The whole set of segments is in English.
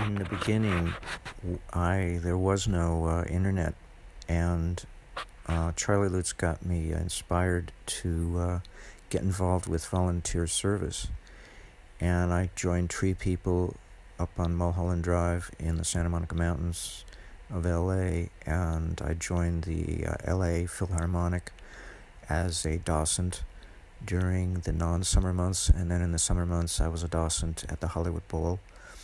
in the beginning, there was no internet, and Charlie Lutz got me inspired to get involved with volunteer service. And I joined Tree People up on Mulholland Drive in the Santa Monica Mountains of LA, and I joined the LA Philharmonic as a docent during the non-summer months, and then in the summer months I was a docent at the Hollywood Bowl,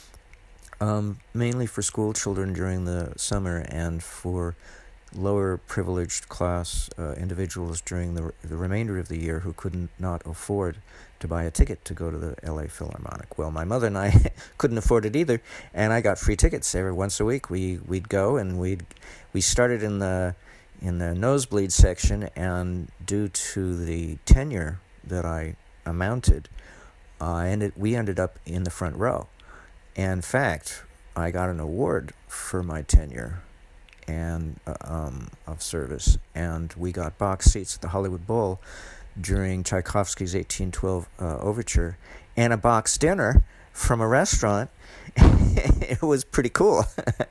mainly for school children during the summer and for lower privileged class individuals during the remainder of the year who could not afford to buy a ticket to go to the LA Philharmonic. Well, my mother and I couldn't afford it either, and I got free tickets every once a week. We'd go, and we started in the nosebleed section, and due to the tenure that I amounted, we ended up in the front row. And in fact, I got an award for my tenure and of service, and we got box seats at the Hollywood Bowl during Tchaikovsky's 1812 overture, and a box dinner from a restaurant. It was pretty cool.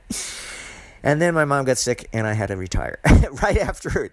And then my mom got sick, and I had to retire. Right after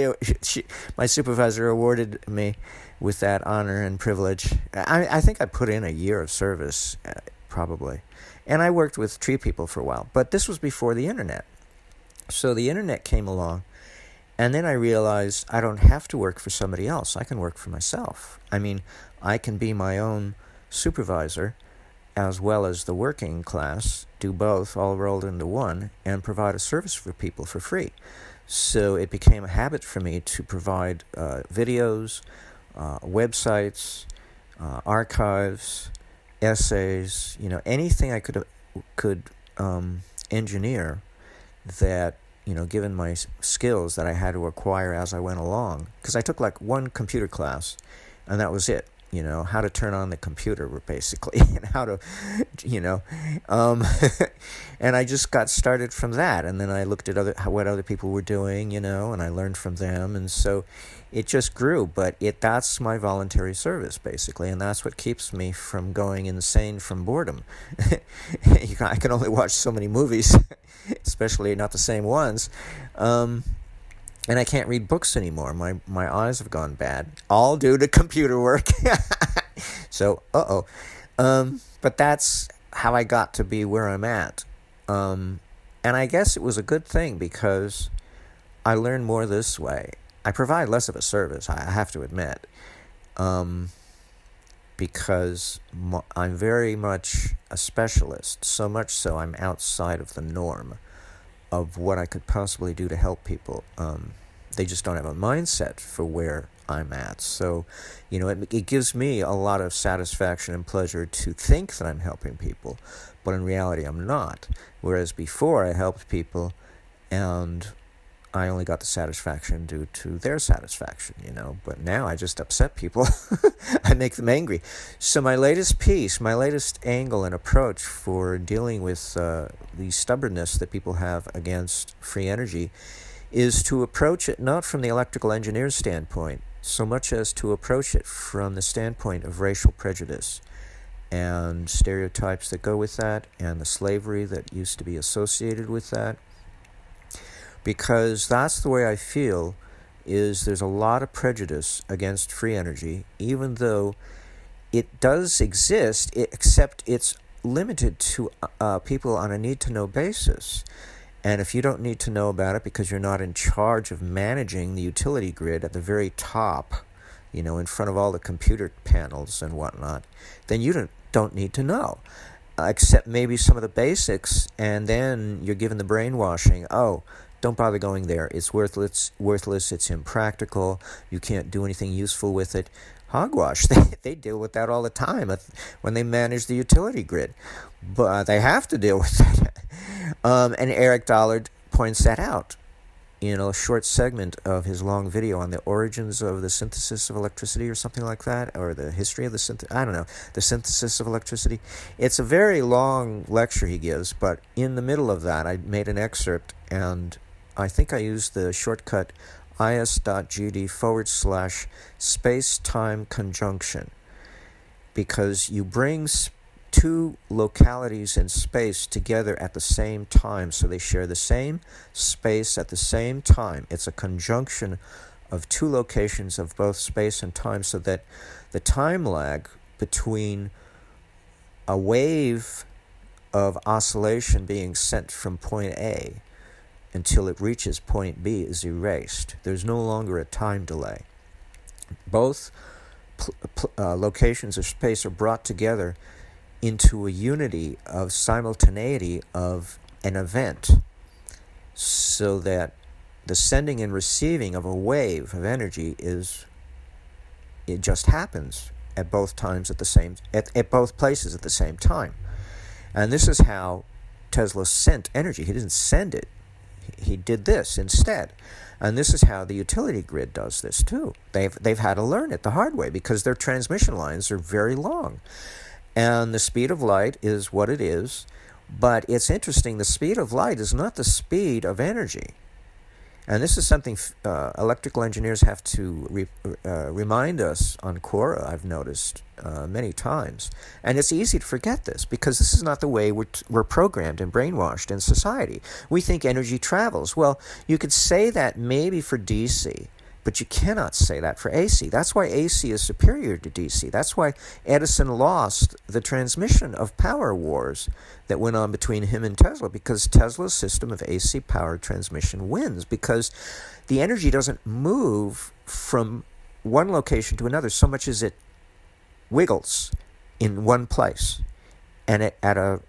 my supervisor awarded me with that honor and privilege. I think I put in a year of service, probably. And I worked with Tree People for a while, but this was before the internet. So the internet came along, and then I realized I don't have to work for somebody else. I can work for myself. I mean, I can be my own supervisor as well as the working class, do both all rolled into one, and provide a service for people for free. So it became a habit for me to provide videos, websites, archives, essays, anything I could engineer that, given my skills that I had to acquire as I went along. Because I took like one computer class, and that was it. How to turn on the computer, basically, and how to, and I just got started from that. And then I looked at what other people were doing, and I learned from them. And so it just grew. But that's my voluntary service, basically, and that's what keeps me from going insane from boredom. I can only watch so many movies, especially not the same ones. And I can't read books anymore. My eyes have gone bad, all due to computer work. So, but that's how I got to be where I'm at. And I guess it was a good thing because I learned more this way. I provide less of a service, I have to admit, because I'm very much a specialist, so much so I'm outside of the norm of what I could possibly do to help people. They just don't have a mindset for where I'm at. So, it gives me a lot of satisfaction and pleasure to think that I'm helping people, but in reality I'm not. Whereas before I helped people and I only got the satisfaction due to their satisfaction, but now I just upset people. I make them angry. So my latest angle and approach for dealing with the stubbornness that people have against free energy is to approach it not from the electrical engineer's standpoint, so much as to approach it from the standpoint of racial prejudice and stereotypes that go with that and the slavery that used to be associated with that. Because that's the way I feel, is there's a lot of prejudice against free energy, even though it does exist, except it's limited to people on a need-to-know basis. And if you don't need to know about it because you're not in charge of managing the utility grid at the very top, in front of all the computer panels and whatnot, then you don't need to know. Except maybe some of the basics, and then you're given the brainwashing, don't bother going there. It's worthless. It's impractical. You can't do anything useful with it. Hogwash. They deal with that all the time when they manage the utility grid. But they have to deal with that. And Eric Dollard points that out in a short segment of his long video on the origins of the synthesis of electricity or something like that, or the history of the synthesis of electricity. It's a very long lecture he gives, but in the middle of that I made an excerpt, and I think I used the shortcut is.gd/space-time conjunction, because you bring two localities in space together at the same time, so they share the same space at the same time. It's a conjunction of two locations of both space and time, so that the time lag between a wave of oscillation being sent from point A until it reaches point B is erased. There's no longer a time delay. Both locations of space are brought together into a unity of simultaneity of an event, so that the sending and receiving of a wave of energy it just happens at both times at both places at the same time. And this is how Tesla sent energy. He didn't send it. He did this instead. And this is how the utility grid does this too. They've had to learn it the hard way because their transmission lines are very long. And the speed of light is what it is. But it's interesting, the speed of light is not the speed of energy. And this is something electrical engineers have to remind us on Quora, I've noticed many times. And it's easy to forget this because this is not the way we're programmed and brainwashed in society. We think energy travels. Well, you could say that maybe for DC, but you cannot say that for AC. That's why AC is superior to DC. That's why Edison lost the transmission of power wars that went on between him and Tesla, because Tesla's system of AC power transmission wins, because the energy doesn't move from one location to another so much as it wiggles in one place. And at a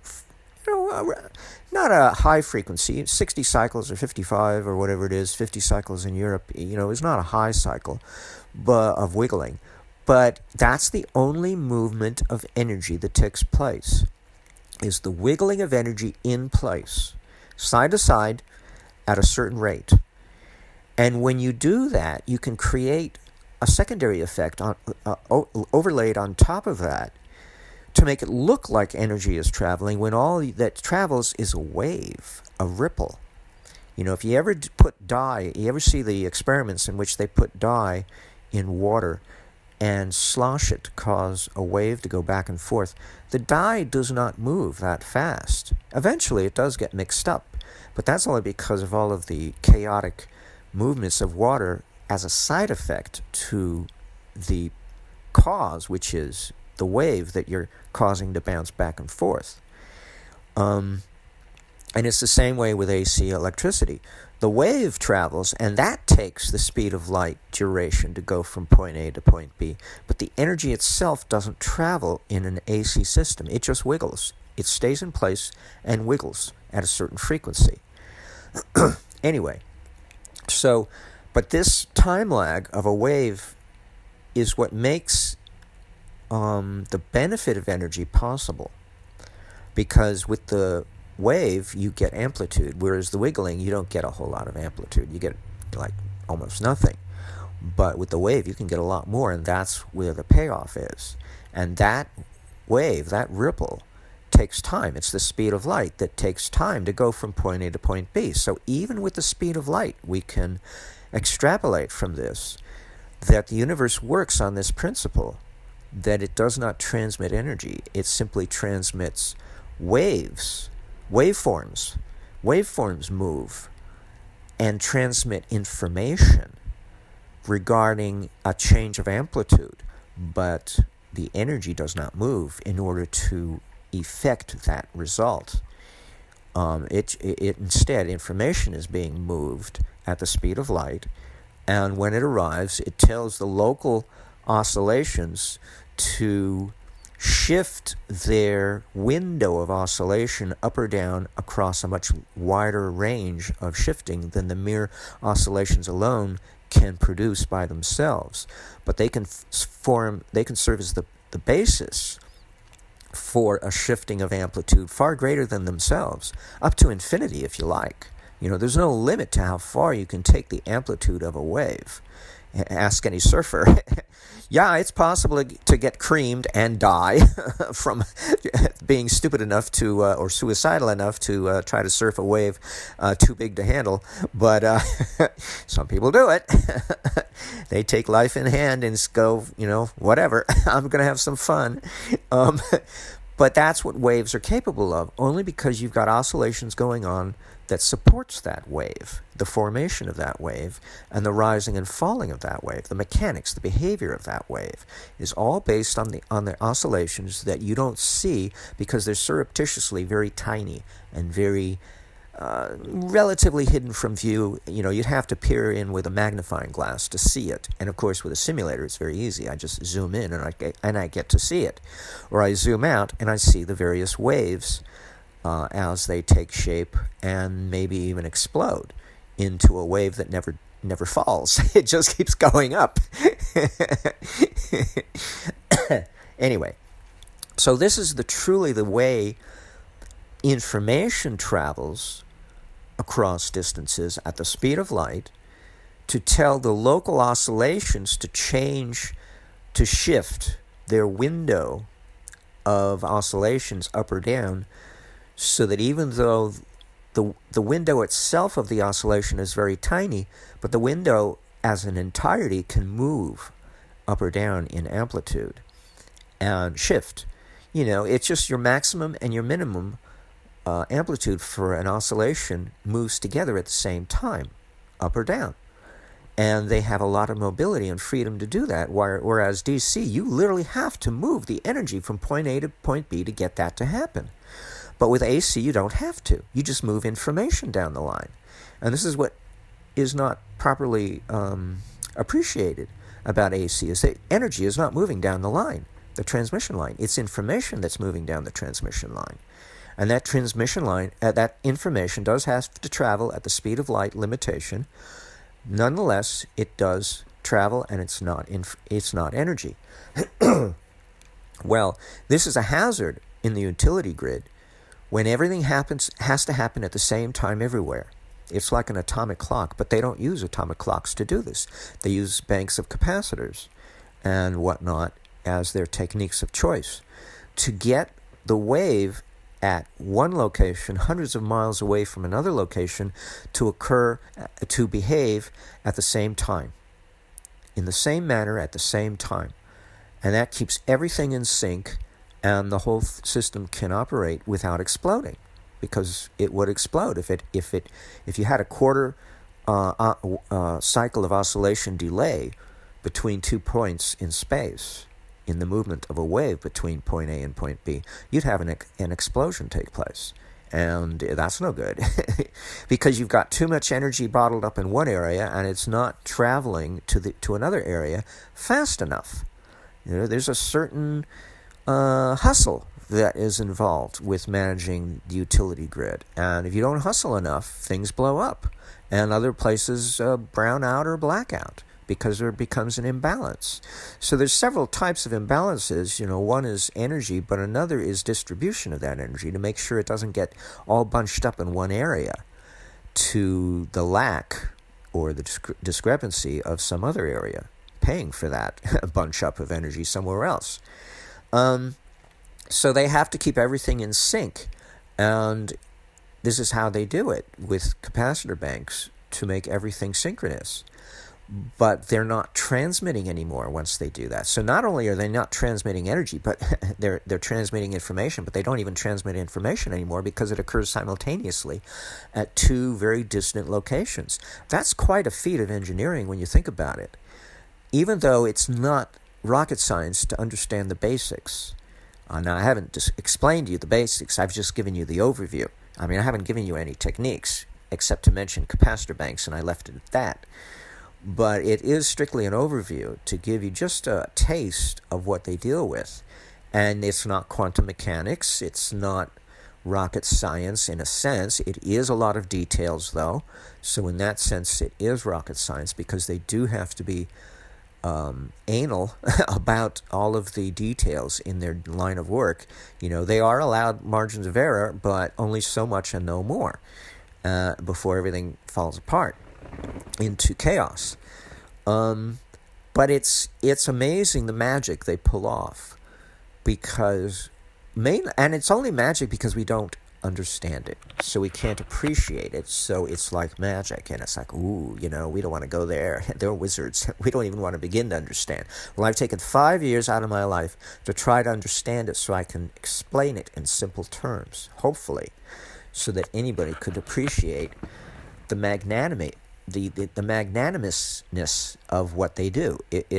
not a high frequency, 60 cycles or 55 or whatever it is, 50 cycles in Europe, is not a high cycle of wiggling. But that's the only movement of energy that takes place, is the wiggling of energy in place, side to side, at a certain rate. And when you do that, you can create a secondary effect overlaid on top of that, to make it look like energy is traveling when all that travels is a wave, a ripple. If you ever put dye, you ever see the experiments in which they put dye in water and slosh it to cause a wave to go back and forth, the dye does not move that fast. Eventually it does get mixed up, but that's only because of all of the chaotic movements of water as a side effect to the cause, which is the wave that you're causing to bounce back and forth. And it's the same way with AC electricity. The wave travels, and that takes the speed of light duration to go from point A to point B. But the energy itself doesn't travel in an AC system. It just wiggles. It stays in place and wiggles at a certain frequency. Anyway, but this time lag of a wave is what makes the benefit of energy possible, because with the wave you get amplitude, whereas the wiggling you don't get a whole lot of amplitude. You get like almost nothing. But with the wave you can get a lot more, and that's where the payoff is. And that wave, that ripple, takes time. It's the speed of light that takes time to go from point A to point B. So even with the speed of light, we can extrapolate from this that the universe works on this principle, that it does not transmit energy. It simply transmits waves, waveforms. Waveforms move and transmit information regarding a change of amplitude, but the energy does not move in order to effect that result. Instead, information is being moved at the speed of light, and when it arrives, it tells the local oscillations to shift their window of oscillation up or down across a much wider range of shifting than the mere oscillations alone can produce by themselves. But they can serve as the basis for a shifting of amplitude far greater than themselves, up to infinity if you like. There's no limit to how far you can take the amplitude of a wave. Ask any surfer. Yeah, it's possible to get creamed and die from being stupid enough to, or suicidal enough to try to surf a wave too big to handle. But some people do it. They take life in hand and go, whatever. I'm going to have some fun. But that's what waves are capable of, only because you've got oscillations going on that supports that wave, the formation of that wave, and the rising and falling of that wave. The mechanics, the behavior of that wave is all based on the oscillations that you don't see because they're surreptitiously very tiny and very relatively hidden from view. You'd have to peer in with a magnifying glass to see it. And of course, with a simulator, it's very easy. I just zoom in and I get to see it. Or I zoom out and I see the various waves as they take shape and maybe even explode into a wave that never falls. It just keeps going up. Anyway, so this is truly the way information travels across distances at the speed of light to tell the local oscillations to change, to shift their window of oscillations up or down, so that even though the window itself of the oscillation is very tiny, but the window as an entirety can move up or down in amplitude and shift. It's just your maximum and your minimum amplitude for an oscillation moves together at the same time, up or down. And they have a lot of mobility and freedom to do that, whereas DC, you literally have to move the energy from point A to point B to get that to happen. But with AC, you don't have to. You just move information down the line. And this is what is not properly appreciated about AC, is that energy is not moving down the line, the transmission line. It's information that's moving down the transmission line. And that transmission line, that information does have to travel at the speed of light limitation. Nonetheless, it does travel, and it's not energy. Well, this is a hazard in the utility grid when everything has to happen at the same time everywhere. It's like an atomic clock, but they don't use atomic clocks to do this. They use banks of capacitors and whatnot as their techniques of choice to get the wave at one location, hundreds of miles away from another location, to behave at the same time, in the same manner at the same time. And that keeps everything in sync, and the whole system can operate without exploding, because it would explode if you had a quarter cycle of oscillation delay between 2 points in space. In the movement of a wave between point A and point B, you'd have an explosion take place. And that's no good because you've got too much energy bottled up in one area and it's not traveling to another area fast enough. There's a certain hustle that is involved with managing the utility grid. And if you don't hustle enough, things blow up and other places brown out or black out, because there becomes an imbalance. So there's several types of imbalances. One is energy, but another is distribution of that energy to make sure it doesn't get all bunched up in one area to the lack or the discrepancy of some other area, paying for that bunch up of energy somewhere else. So they have to keep everything in sync. And this is how they do it with capacitor banks to make everything synchronous. But they're not transmitting anymore once they do that. So not only are they not transmitting energy, but they're transmitting information, but they don't even transmit information anymore because it occurs simultaneously at two very distant locations. That's quite a feat of engineering when you think about it. Even though it's not rocket science to understand the basics. Now, I haven't explained to you the basics. I've just given you the overview. I haven't given you any techniques except to mention capacitor banks, and I left it at that. But it is strictly an overview to give you just a taste of what they deal with. And it's not quantum mechanics. It's not rocket science in a sense. It is a lot of details, though. So in that sense, it is rocket science because they do have to be anal about all of the details in their line of work. They are allowed margins of error, but only so much and no more before everything falls apart into chaos. But it's amazing the magic they pull off, and it's only magic because we don't understand it, so we can't appreciate it. So it's like magic, and it's like, ooh, we don't want to go there. They're wizards. We don't even want to begin to understand. Well, I've taken 5 years out of my life to try to understand it so I can explain it in simple terms, hopefully, so that anybody could appreciate the magnanimousness of what they do.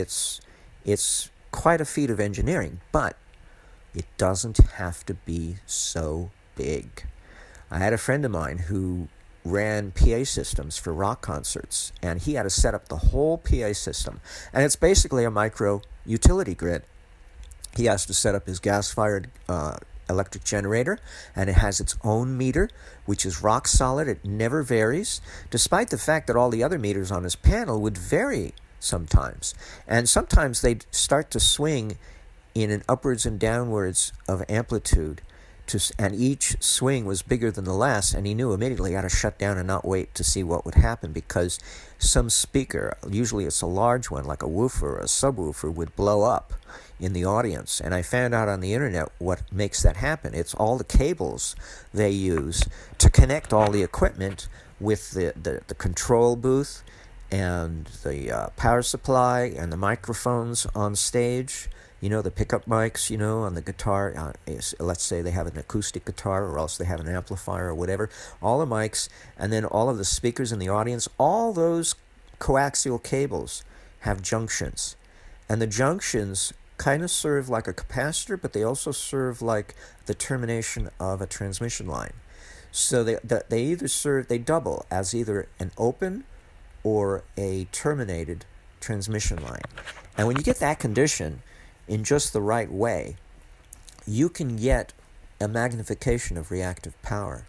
It's quite a feat of engineering, but it doesn't have to be so big. I had a friend of mine who ran PA systems for rock concerts, and he had to set up the whole PA system. And it's basically a micro utility grid. He has to set up his gas-fired electric generator, and it has its own meter, which is rock solid. It never varies, despite the fact that all the other meters on his panel would vary sometimes. And sometimes they'd start to swing in an upwards and downwards of amplitude, and each swing was bigger than the last, and he knew immediately he had to shut down and not wait to see what would happen, because some speaker, usually it's a large one like a woofer or a subwoofer, would blow up in the audience. And I found out on the internet what makes that happen. It's all the cables they use to connect all the equipment with the control booth and the power supply and the microphones on stage. The pickup mics, on the guitar. Let's say they have an acoustic guitar, or else they have an amplifier or whatever. All the mics, and then all of the speakers in the audience, all those coaxial cables have junctions. And the junctions kind of serve like a capacitor, but they also serve like the termination of a transmission line. So they double as either an open or a terminated transmission line. And when you get that condition in just the right way, you can get a magnification of reactive power.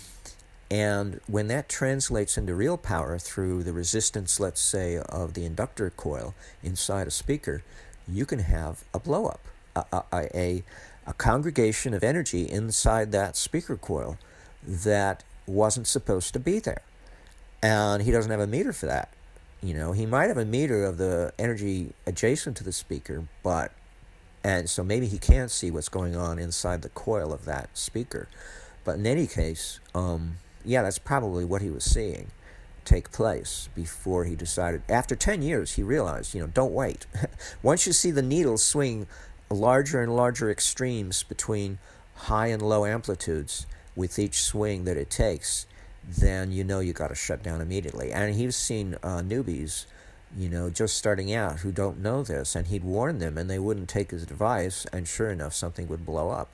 And when that translates into real power through the resistance, let's say, of the inductor coil inside a speaker, you can have a blow-up, a congregation of energy inside that speaker coil that wasn't supposed to be there. And he doesn't have a meter for that. He might have a meter of the energy adjacent to the speaker, and so maybe he can't see what's going on inside the coil of that speaker. But in any case, that's probably what he was seeing take place before he decided. After 10 years, he realized, don't wait. Once you see the needle swing larger and larger extremes between high and low amplitudes with each swing that it takes, then you got to shut down immediately. And he's seen newbies, just starting out, who don't know this, and he'd warn them, and they wouldn't take his advice, and sure enough, something would blow up.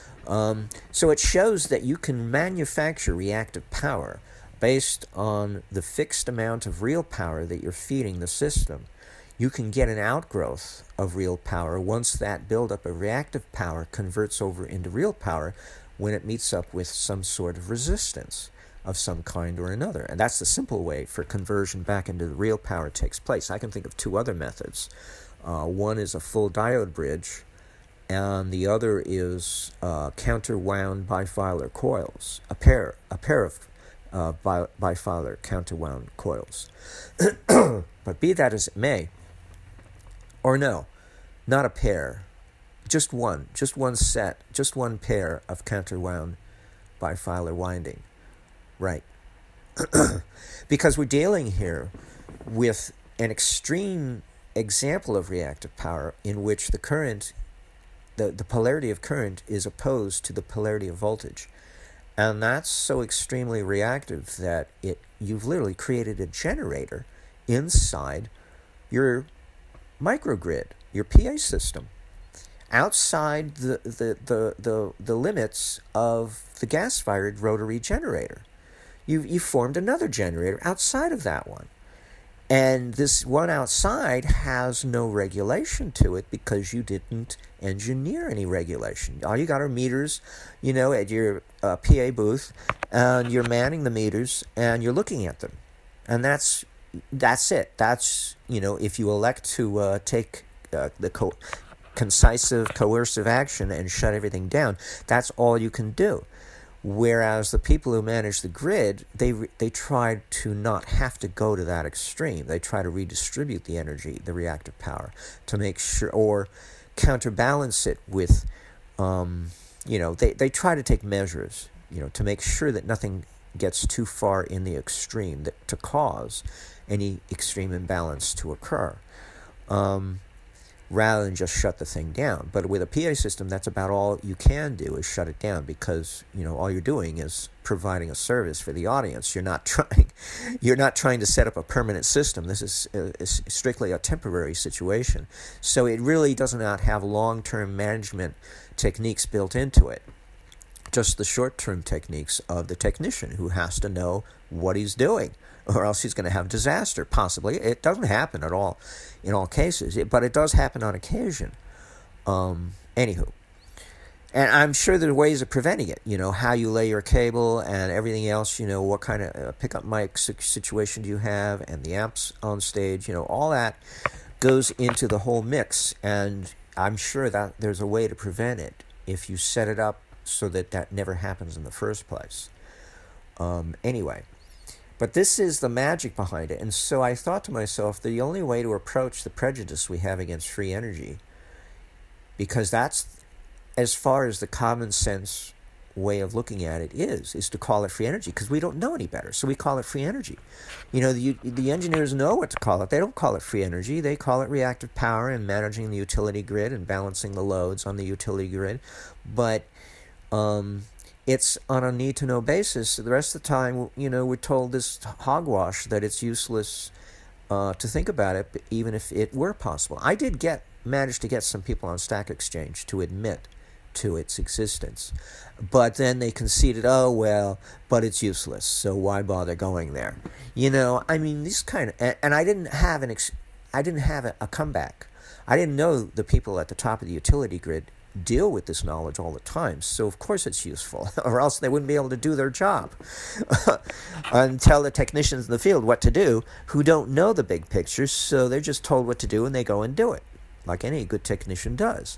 So it shows that you can manufacture reactive power based on the fixed amount of real power that you're feeding the system. You can get an outgrowth of real power once that buildup of reactive power converts over into real power when it meets up with some sort of resistance of some kind or another. And that's the simple way for conversion back into the real power takes place. I can think of two other methods. One is a full diode bridge, and the other is counter-wound bifilar coils, a pair of bifilar counter-wound coils. But be that as it may, or no, not a pair, just one set, just one pair of counter-wound bifilar winding. Right. Because we're dealing here with an extreme example of reactive power in which the current, the polarity of current is opposed to the polarity of voltage. And that's so extremely reactive that you've literally created a generator inside your microgrid, your PA system, outside the limits of the gas-fired rotary generator. You formed another generator outside of that one. And this one outside has no regulation to it because you didn't engineer any regulation. All you got are meters, at your PA booth, and you're manning the meters, and you're looking at them. And that's it. That's, if you elect to take the concisive, coercive action and shut everything down, that's all you can do. Whereas the people who manage the grid, they try to not have to go to that extreme. They try to redistribute the energy, the reactive power, to make sure, or counterbalance it with, they try to take measures. to make sure that nothing gets too far in the extreme to cause any extreme imbalance to occur, rather than just shut the thing down. But with a PA system, that's about all you can do, is shut it down, because all you're doing is providing a service for the audience. You're not trying to set up a permanent system. This is strictly a temporary situation. So it really does not have long-term management techniques built into it. Just the short-term techniques of the technician, who has to know what he's doing, or else he's going to have disaster, possibly. It doesn't happen at all in all cases, but it does happen on occasion. Anywho. And I'm sure there are ways of preventing it, how you lay your cable and everything else, what kind of pickup mic situation do you have, and the amps on stage, all that goes into the whole mix. And I'm sure that there's a way to prevent it if you set it up so that never happens in the first place. Anyway, but this is the magic behind it. And so I thought to myself, the only way to approach the prejudice we have against free energy, because that's as far as the common sense way of looking at it is to call it free energy, because we don't know any better. So we call it free energy. The engineers know what to call it. They don't call it free energy. They call it reactive power and managing the utility grid and balancing the loads on the utility grid. But it's on a need-to-know basis. The rest of the time, we're told this hogwash that it's useless to think about it, even if it were possible. I did manage to get some people on Stack Exchange to admit to its existence, but then they conceded, but it's useless, so why bother going there? These kind of, and I didn't have a comeback. I didn't know the people at the top of the utility grid deal with this knowledge all the time, so of course it's useful, or else they wouldn't be able to do their job and tell the technicians in the field what to do, who don't know the big picture. So they're just told what to do and they go and do it, like any good technician does.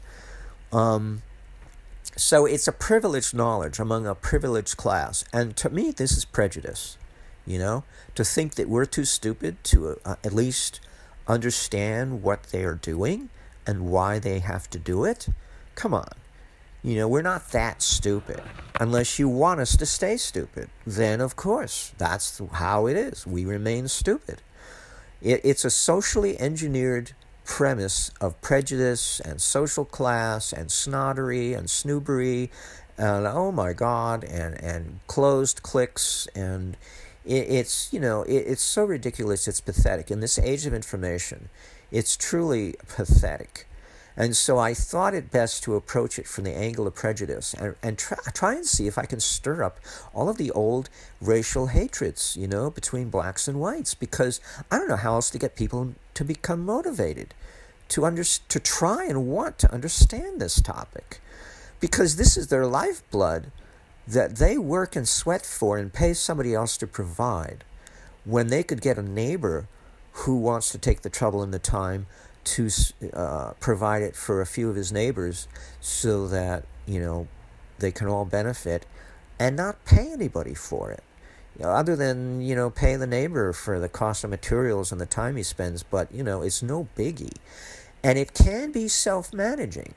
So it's a privileged knowledge among a privileged class, and to me this is prejudice, to think that we're too stupid to at least understand what they are doing and why they have to do it. Come on. We're not that stupid. Unless you want us to stay stupid, then of course, that's how it is. We remain stupid. It's a socially engineered premise of prejudice and social class and snottery and snoobery and oh my God, and closed cliques, and it's so ridiculous, it's pathetic. In this age of information, it's truly pathetic. And so I thought it best to approach it from the angle of prejudice and try and see if I can stir up all of the old racial hatreds, between blacks and whites, because I don't know how else to get people to become motivated to try and want to understand this topic, because this is their lifeblood that they work and sweat for and pay somebody else to provide, when they could get a neighbor who wants to take the trouble and the time to provide it for a few of his neighbors, so that they can all benefit and not pay anybody for it, other than pay the neighbor for the cost of materials and the time he spends. But it's no biggie, and it can be self-managing.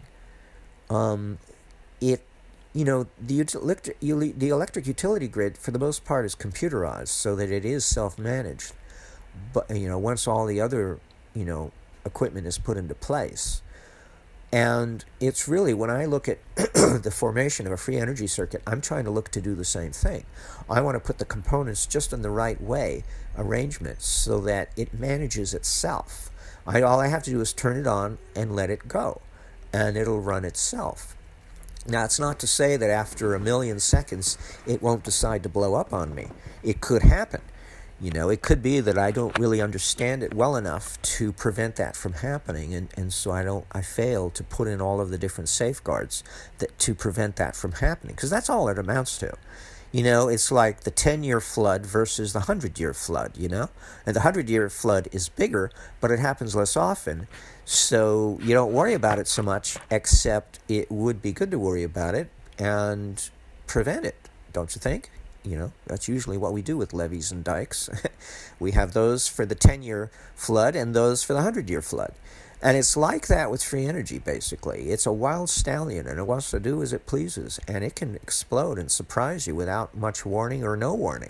The electric utility grid for the most part is computerized, so that it is self-managed. But once all the other equipment is put into place. And it's really, when I look at the formation of a free energy circuit, I'm trying to look to do the same thing. I want to put the components just in the right way, arrangement, so that it manages itself. All I have to do is turn it on and let it go, and it'll run itself. Now, it's not to say that after a million seconds it won't decide to blow up on me. It could happen. It could be that I don't really understand it well enough to prevent that from happening, and so I fail to put in all of the different safeguards to prevent that from happening, because that's all it amounts to. It's like the 10-year flood versus the 100-year flood, and the 100-year flood is bigger, but it happens less often, so you don't worry about it so much, except it would be good to worry about it and prevent it, don't you think? That's usually what we do with levees and dikes. We have those for the 10-year flood and those for the 100-year flood. And it's like that with free energy, basically. It's a wild stallion, and it wants to do as it pleases. And it can explode and surprise you without much warning or no warning.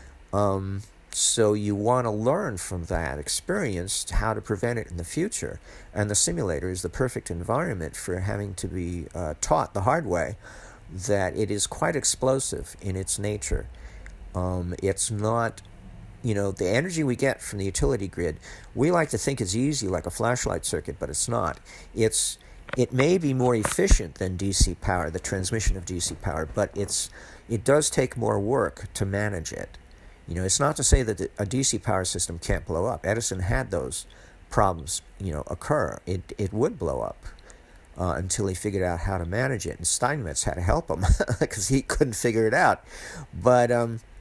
So you want to learn from that experience how to prevent it in the future. And the simulator is the perfect environment for having to be taught the hard way that it is quite explosive in its nature. It's not, the energy we get from the utility grid, we like to think it's easy like a flashlight circuit, but it's not. It may be more efficient than DC power, the transmission of DC power, but it does take more work to manage it. It's not to say that a DC power system can't blow up. Edison had those problems, occur. It would blow up until he figured out how to manage it. And Steinmetz had to help him because he couldn't figure it out. But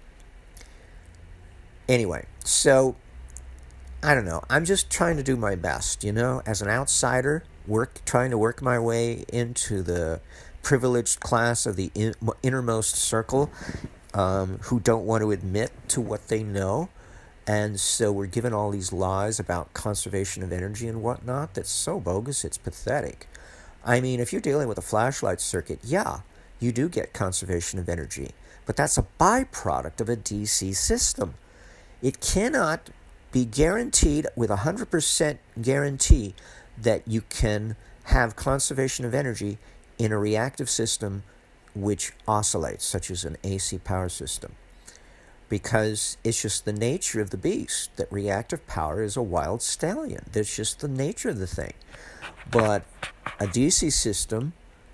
anyway, so I don't know. I'm just trying to do my best, as an outsider, trying to work my way into the privileged class of the innermost circle, who don't want to admit to what they know. And so we're given all these lies about conservation of energy and whatnot that's so bogus, it's pathetic. I mean, if you're dealing with a flashlight circuit, yeah, you do get conservation of energy. But that's a byproduct of a DC system. It cannot be guaranteed with 100% guarantee that you can have conservation of energy in a reactive system which oscillates, such as an AC power system. Because it's just the nature of the beast that reactive power is a wild stallion. That's just the nature of the thing. But a DC system,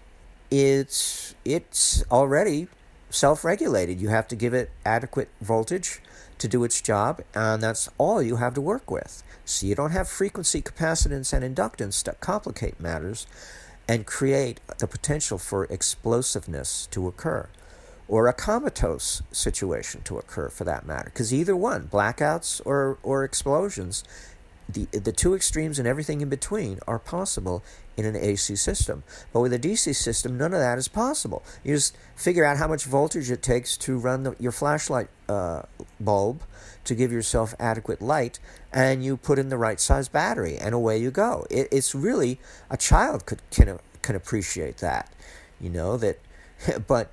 it's already self-regulated. You have to give it adequate voltage to do its job, and that's all you have to work with. So you don't have frequency, capacitance, and inductance that complicate matters and create the potential for explosiveness to occur, or a comatose situation to occur, for that matter. Because either one, blackouts or explosions, the two extremes and everything in between are possible in an AC system. But with a DC system, none of that is possible. You just figure out how much voltage it takes to run your flashlight bulb to give yourself adequate light, and you put in the right size battery, and away you go. It's really, a child can appreciate that, that. But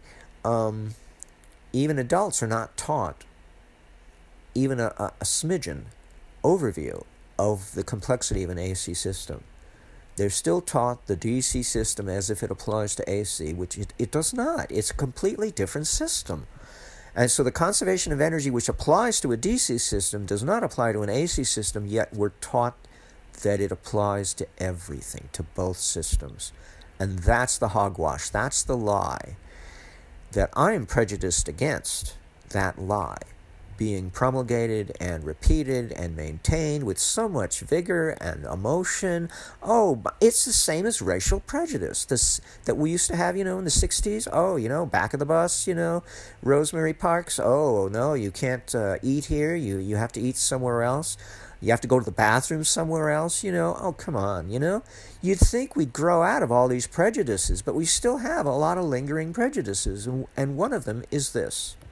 even adults are not taught even a smidgen overview of the complexity of an AC system. They're still taught the DC system as if it applies to AC, which it does not. It's a completely different system. And so the conservation of energy which applies to a DC system does not apply to an AC system, yet we're taught that it applies to everything, to both systems. And that's the hogwash. That's the lie that I'm prejudiced against, that lie being promulgated and repeated and maintained with so much vigor and emotion. Oh, it's the same as racial prejudice that we used to have, in the 60s. Oh, back of the bus, Rosemary Parks. Oh, no, you can't eat here. You have to eat somewhere else. You have to go to the bathroom somewhere else, Oh, come on, You'd think we'd grow out of all these prejudices, but we still have a lot of lingering prejudices, and one of them is this.